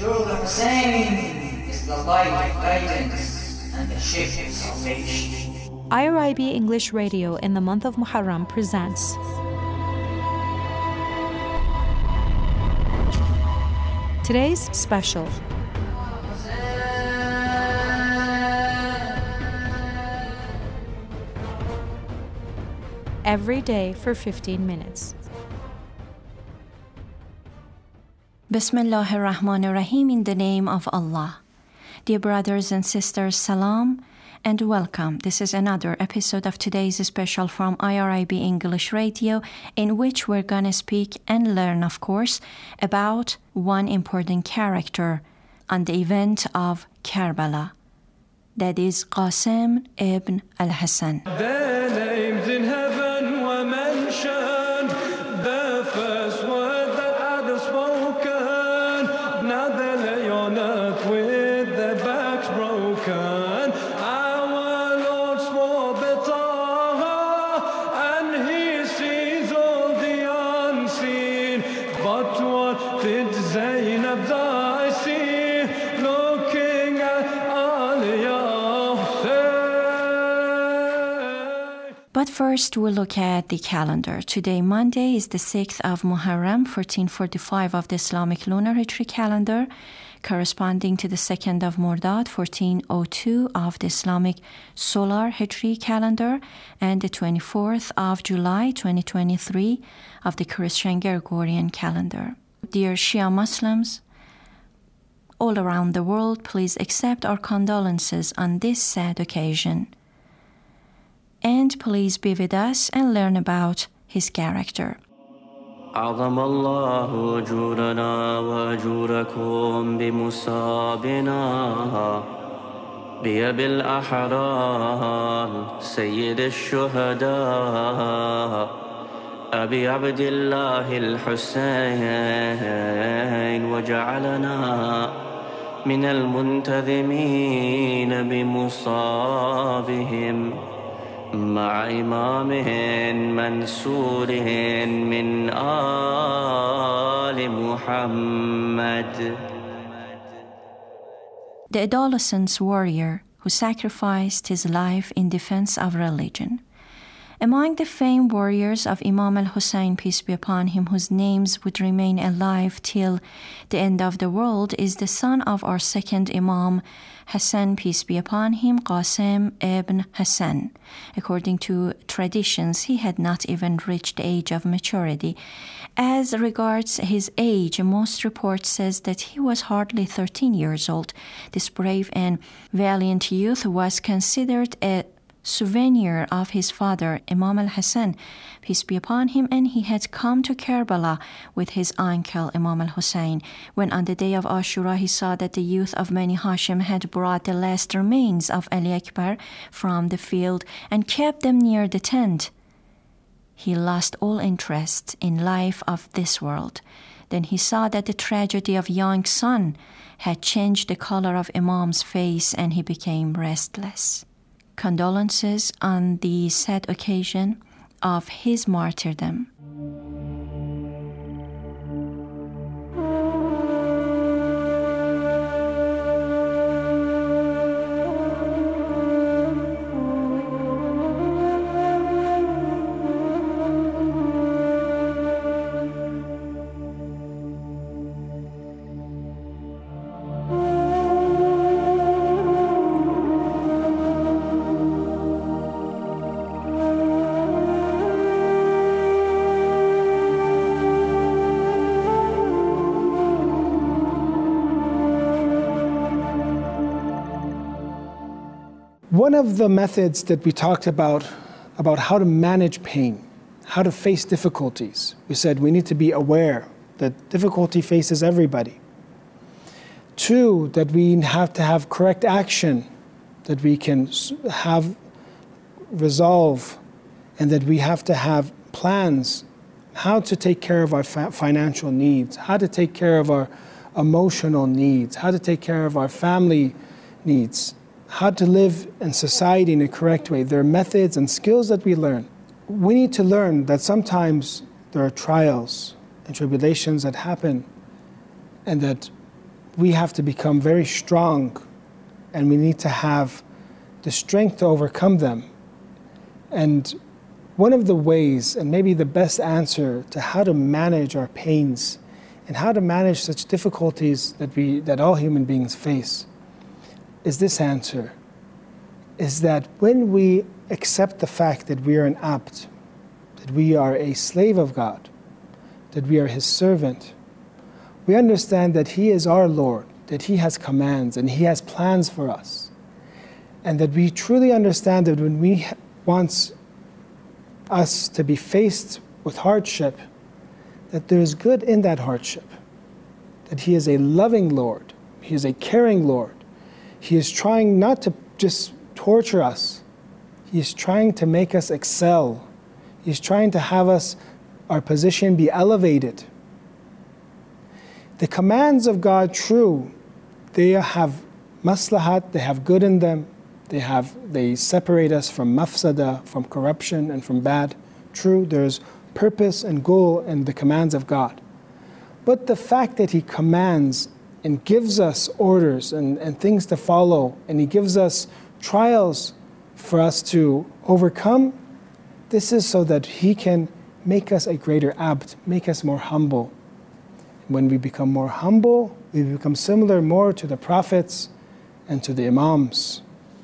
Through the Hussein is the light of guidance and the ship of salvation. IRIB English Radio in the month of Muharram presents today's special. Every day for 15 minutes. Bismillahir Rahmanir Rahim, in the name of Allah. Dear brothers and sisters, salam and welcome. This is another episode of today's special from IRIB English Radio, in which we're going to speak and learn, of course, about one important character on the event of Karbala. That is Qasim ibn al-Hassan. Their names in heaven were mentioned, the first word that Adam spoken. Now they lay on earth with their backs broken. Our Lord swore betaha, and He sees all the unseen. But what did Zainab's eyes see, looking at Aliyah? But first, we'll look at the calendar. Today, Monday, is the 6th of Muharram, 1445 of the Islamic lunar Hijri calendar, corresponding to the 2nd of Mordad, 1402 of the Islamic solar Hijri calendar, and the 24th of July, 2023 of the Christian Gregorian calendar. Dear Shia Muslims, all around the world, please accept our condolences on this sad occasion. And please be with us and learn about his character. أعظم الله أجورنا وأجوركم بمصابنا بأبي الأحرار سيد الشهداء أبي عبد الله الحسين وجعلنا من المنتظمين بمصابهم مع إمام منصور من آل محمد. The adolescent warrior who sacrificed his life in defense of religion. Among the famed warriors of Imam al-Hussein, peace be upon him, whose names would remain alive till the end of the world, is the son of our second Imam, Hassan, peace be upon him, Qasim ibn Hassan. According to traditions, he had not even reached the age of maturity. As regards his age, most reports says that he was hardly 13 years old. This brave and valiant youth was considered a souvenir of his father, Imam al-Hassan, peace be upon him, and he had come to Karbala with his uncle, Imam al-Hussein, when on the day of Ashura he saw that the youth of Bani Hashim had brought the last remains of Ali Akbar from the field and kept them near the tent. He lost all interest in life of this world. Then he saw that the tragedy of young son had changed the color of Imam's face, and he became restless. Condolences on the sad occasion of his martyrdom. One of the methods that we talked about how to manage pain, how to face difficulties, we said we need to be aware that difficulty faces everybody. 2, that we have to have correct action, that we can have resolve, and that we have to have plans, how to take care of our financial needs, how to take care of our emotional needs, how to take care of our family needs, how to live in society in a correct way. There are methods and skills that we learn. We need to learn that sometimes there are trials and tribulations that happen, and that we have to become very strong, and we need to have the strength to overcome them. And one of the ways, and maybe the best answer to how to manage our pains and how to manage such difficulties that all human beings face, is this answer, is that when we accept the fact that we are an abd, that we are a slave of God, that we are His servant, we understand that He is our Lord, that He has commands and He has plans for us, and that we truly understand that when He wants us to be faced with hardship, that there is good in that hardship, that He is a loving Lord, He is a caring Lord. He is trying not to just torture us, He is trying to make us excel. He is trying to have our position be elevated. The commands of God, true, they have maslahat, they have good in them, they separate us from mafsada, from corruption and from bad. True, there's purpose and goal in the commands of God. But the fact that He commands and gives us orders and things to follow, and He gives us trials for us to overcome, this is so that He can make us a greater abd, make us more humble. When we become more humble, we become similar more to the prophets and to the imams.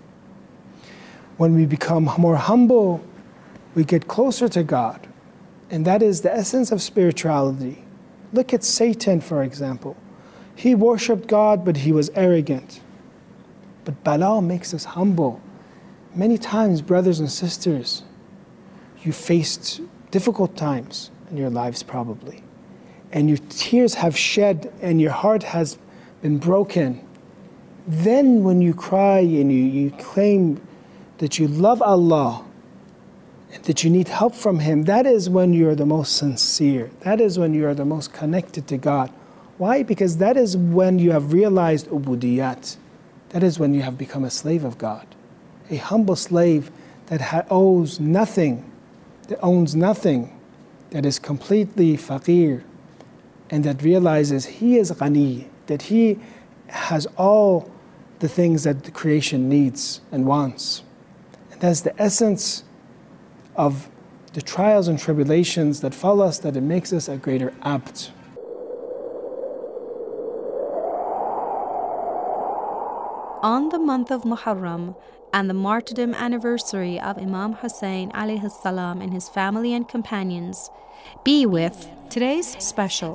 When we become more humble, we get closer to God. And that is the essence of spirituality. Look at Satan, for example. He worshipped God, but he was arrogant. But Bala makes us humble. Many times, brothers and sisters, you faced difficult times in your lives probably, and your tears have shed and your heart has been broken. Then when you cry and you claim that you love Allah and that you need help from Him, that is when you're the most sincere. That is when you are the most connected to God. Why? Because that is when you have realized ubudiyat. That is when you have become a slave of God. A humble slave that owes nothing, that owns nothing, that is completely faqir, and that realizes he is ghani, that he has all the things that the creation needs and wants. And that's the essence of the trials and tribulations that follow us, that it makes us a greater abd. On the month of Muharram and the martyrdom anniversary of Imam Hussein alayhi salam and his family and companions, be with today's special.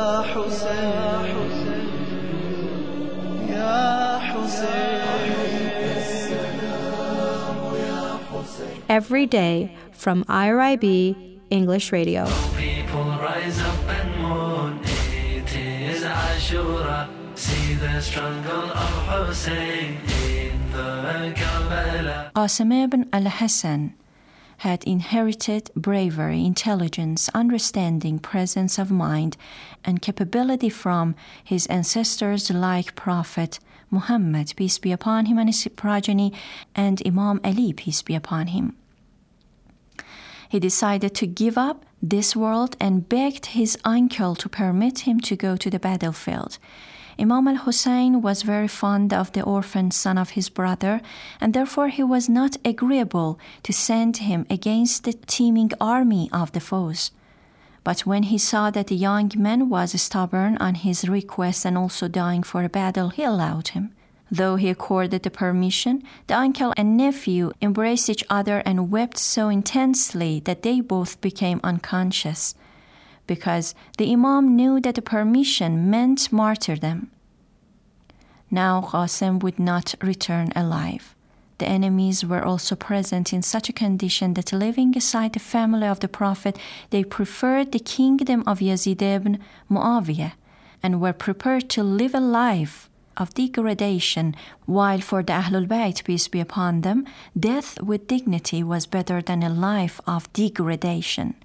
Every day from IRIB English Radio. People rise up and mourn, it is Ashura. See the struggle of Hussein in the Karbala. Qasim ibn al-Hassan had inherited bravery, intelligence, understanding, presence of mind, and capability from his ancestors like Prophet Muhammad, peace be upon him, and his progeny, and Imam Ali, peace be upon him. He decided to give up this world and begged his uncle to permit him to go to the battlefield. Imam al-Hussein was very fond of the orphan son of his brother, and therefore he was not agreeable to send him against the teeming army of the foes. But when he saw that the young man was stubborn on his request and also dying for a battle, he allowed him. Though he accorded the permission, the uncle and nephew embraced each other and wept so intensely that they both became unconscious, because the Imam knew that the permission meant martyrdom. Now Qasim would not return alive. The enemies were also present in such a condition that, leaving aside the family of the Prophet, they preferred the kingdom of Yazid ibn Muawiyah and were prepared to live a life of degradation, while for the Ahlul Bayt, peace be upon them, death with dignity was better than a life of degradation.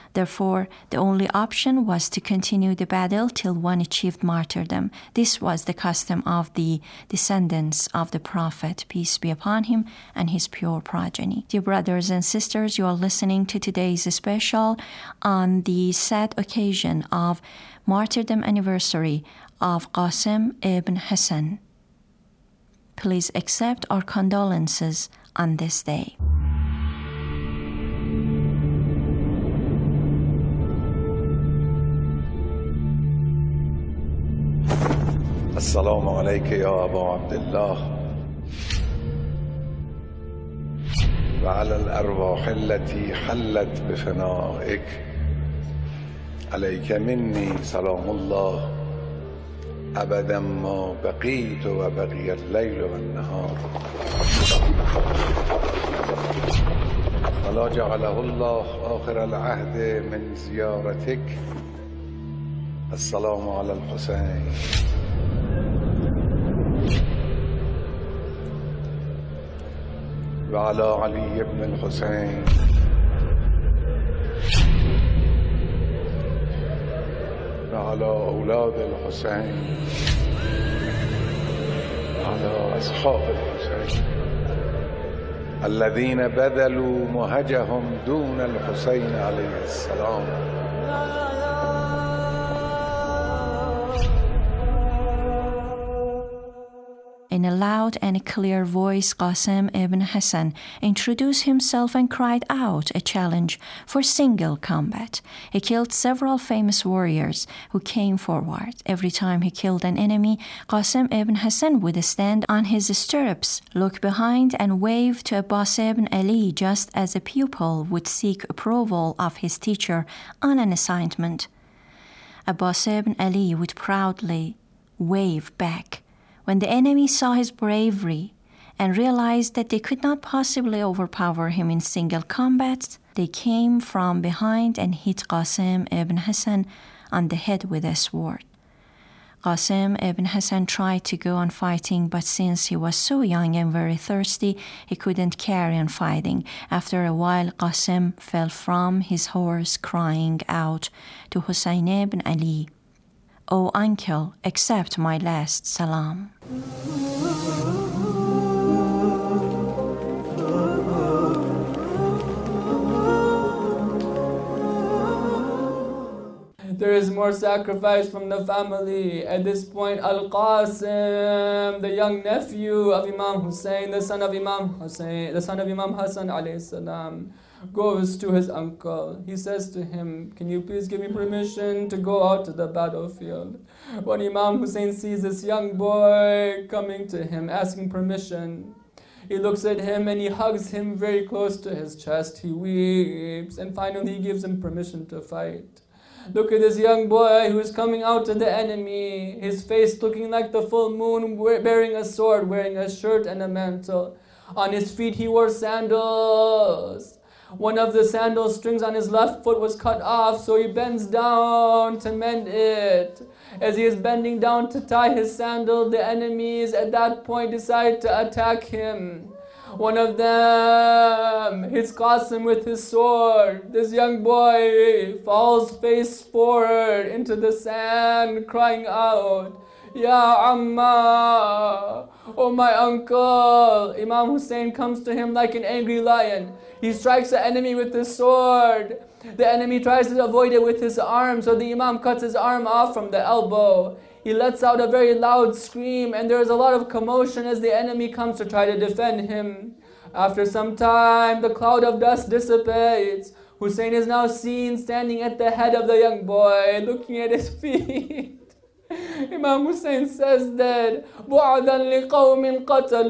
Therefore, the only option was to continue the battle till one achieved martyrdom. This was the custom of the descendants of the Prophet, peace be upon him, and his pure progeny. Dear brothers and sisters, you are listening to today's special on the sad occasion of martyrdom anniversary of Qasim ibn Hassan. Please accept our condolences on this day. السلام عليك يا أبا عبد الله وعلى الأرواح التي حلت بفنائك عليك مني سلام الله أبدا ما بقيت وبقي الليل والنهار ولا جعله الله آخر العهد من زيارتك السلام على الحسين وعلى علي بن الحسين وعلى أولاد الحسين وعلى أصحاب الحسين الذين بذلوا مهجهم دون الحسين عليه السلام In a loud and clear voice, Qasim ibn Hassan introduced himself and cried out a challenge for single combat. He killed several famous warriors who came forward. Every time he killed an enemy, Qasim ibn Hassan would stand on his stirrups, look behind, and wave to Abbas ibn Ali, just as a pupil would seek approval of his teacher on an assignment. Abbas ibn Ali would proudly wave back. When the enemy saw his bravery and realized that they could not possibly overpower him in single combat, they came from behind and hit Qasim ibn Hassan on the head with a sword. Qasim ibn Hassan tried to go on fighting, but since he was so young and very thirsty, he couldn't carry on fighting. After a while, Qasim fell from his horse, crying out to Hussein ibn Ali, "O uncle, accept my last salam." There is more sacrifice from the family. At this point, Al-Qasim, the young nephew of Imam Hussein, the son of Imam Hassan alayhi salam, goes to his uncle. He says to him, "Can you please give me permission to go out to the battlefield?" When Imam Hussein sees this young boy coming to him, asking permission, he looks at him and he hugs him very close to his chest. He weeps, and finally he gives him permission to fight. Look at this young boy who is coming out to the enemy, his face looking like the full moon, bearing a sword, wearing a shirt and a mantle. On his feet he wore sandals. One of the sandal strings on his left foot was cut off, so he bends down to mend it. As he is bending down to tie his sandal, the enemies at that point decide to attack him. One of them hits Qasim with his sword. This young boy falls face forward into the sand, crying out, "Ya Amma, oh my uncle." Imam Hussein comes to him like an angry lion. He strikes the enemy with his sword. The enemy tries to avoid it with his arm, so the Imam cuts his arm off from the elbow. He lets out a very loud scream, and there is a lot of commotion as the enemy comes to try to defend him. After some time, the cloud of dust dissipates. Hussein is now seen standing at the head of the young boy, looking at his feet. Imam Hussein says that, "Bu'adan liqawmin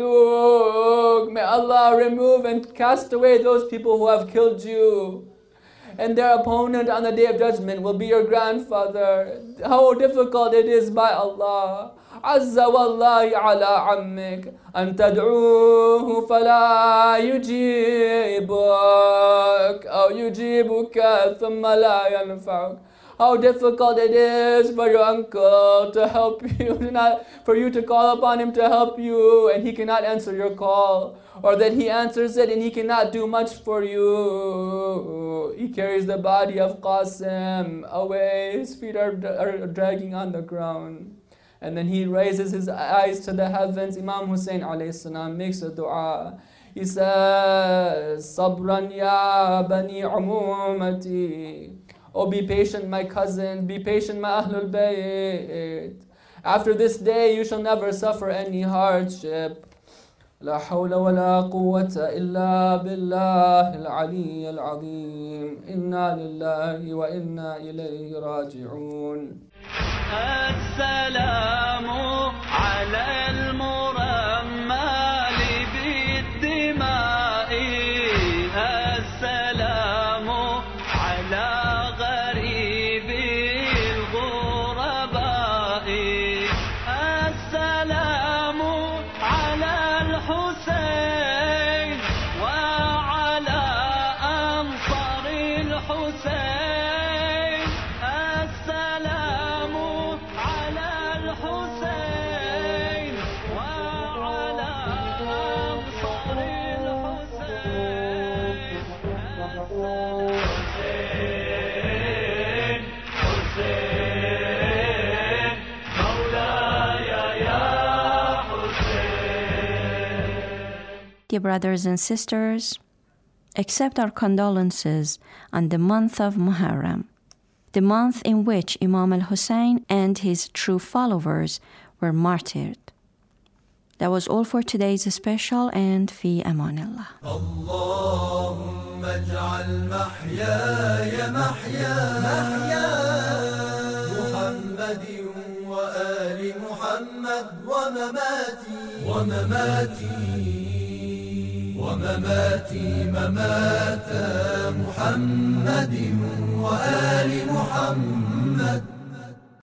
qataluk." May Allah remove and cast away those people who have killed you, and their opponent on the Day of Judgment will be your grandfather. How difficult it is by Allah. Azza wallahi ala ammik an tad'uhu fala yujibuk aw yujibuka thumma la yanfa'uk. how difficult it is for your uncle to help you, for you to call upon him to help you and he cannot answer your call, or that he answers it and he cannot do much for you. He carries the body of Qasim away, his feet are dragging on the ground. And then he raises his eyes to the heavens. Imam Hussein alayhi salam makes a dua. He says, Sabran ya bani umumati. Oh, be patient, my cousins. Be patient, my Ahlul Bayt. After this day, you shall never suffer any hardship. لا حول ولا قوة إلا بالله العلي العظيم. إنا لله وإنا إليه راجعون. السلام على المرمل بالدماء. السلام على غريب الغرباء. السلام على الحسين وعلى أنصار الحسين. السلام على الحسين وعلى أنصار الحسين. حسين حسين مولاي يا حسين. Dear brothers and sisters, accept our condolences on the month of Muharram, the month in which Imam al-Hussein and his true followers were martyred. That was all for today's special, and fi amanillah. اللهم اجعل محياي محيا محمد وآل محمد ومماتي ممات محمد وآل محمد.